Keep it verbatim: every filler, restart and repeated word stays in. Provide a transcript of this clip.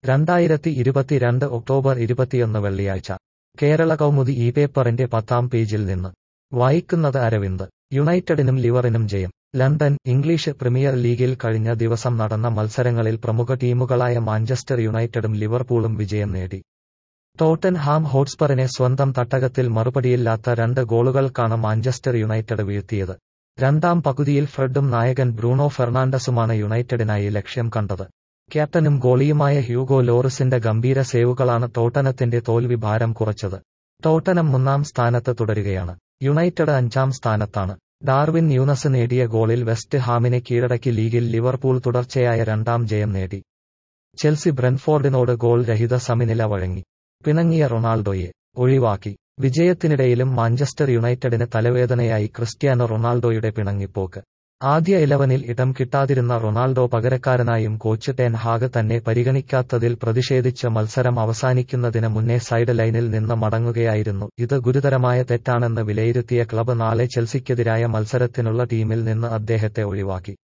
രണ്ടായിരത്തി ഇരുപത്തിരണ്ട് ഒക്ടോബർ ഇരുപത്തിയൊന്ന് വെള്ളിയാഴ്ച കേരള കൗമുദി ഈ പേപ്പറിന്റെ പത്താം പേജിൽ നിന്ന് വായിക്കുന്നത് അരവിന്ദ്. യുണൈറ്റഡിനും ലിവറിനും ജയം. ലണ്ടൻ. ഇംഗ്ലീഷ് പ്രീമിയർ ലീഗിൽ കഴിഞ്ഞ ദിവസം നടന്ന മത്സരങ്ങളിൽ പ്രമുഖ ടീമുകളായ മാഞ്ചസ്റ്റർ യുണൈറ്റഡും ലിവർപൂളും വിജയം നേടി. ടോട്ടൻഹാം ഹോട്ട്സ്പറിനെ സ്വന്തം തട്ടകത്തിൽ മറുപടിയില്ലാത്ത രണ്ട് ഗോളുകൾക്കാണ് മാഞ്ചസ്റ്റർ യുണൈറ്റഡ് വീഴ്ത്തിയത്. രണ്ടാം പകുതിയിൽ ഫ്രെഡും നായകൻ ബ്രൂണോ ഫെർണാണ്ടസുമാണ് യുണൈറ്റഡിനായി ലക്ഷ്യം കണ്ടത്. ക്യാപ്റ്റനും ഗോളിയുമായ ഹ്യൂഗോ ലോറിസിന്റെ ഗംഭീര സേവുകളാണ് ടോട്ടനത്തിന്റെ തോൽവി ഭാരം കുറച്ചത്. ടോട്ടനം മൂന്നാം സ്ഥാനത്ത് തുടരുകയാണ്. യുണൈറ്റഡ് അഞ്ചാം സ്ഥാനത്താണ്. ഡാർവിൻ ന്യൂനസ് നേടിയ ഗോളിൽ വെസ്റ്റ് ഹാമിനെ കീഴടക്കി ലീഗിൽ ലിവർപൂൾ തുടർച്ചയായ രണ്ടാം ജയം നേടി. ചെൽസി ബ്രെൻഫോർഡിനോട് ഗോൾ രഹിത സമനില വഴങ്ങി. പിണങ്ങിയ റൊണാൾഡോയെ ഒഴിവാക്കി. വിജയത്തിനിടയിലും മാഞ്ചസ്റ്റർ യുണൈറ്റഡിന് തലവേദനയായി ക്രിസ്റ്റ്യാനോ റൊണാൾഡോയുടെ പിണങ്ങിപ്പോക്ക്. ആദ്യ ഇലവനിൽ ഇടം കിട്ടാതിരുന്ന റൊണാൾഡോ പകരക്കാരനായും കോച്ച് ടെൻ ഹാഗ് തന്നെ പരിഗണിക്കാത്തതിൽ പ്രതിഷേധിച്ച് മത്സരം അവസാനിക്കുന്നതിന് മുന്നേ സൈഡ് ലൈനിൽ നിന്ന് മടങ്ങുകയായിരുന്നു. ഇത് ഗുരുതരമായ തെറ്റാണെന്ന് വിലയിരുത്തിയ ക്ലബ് നാളെ ചെൽസിക്കെതിരായ മത്സരത്തിനുള്ള ടീമിൽ നിന്ന് അദ്ദേഹത്തെ ഒഴിവാക്കി.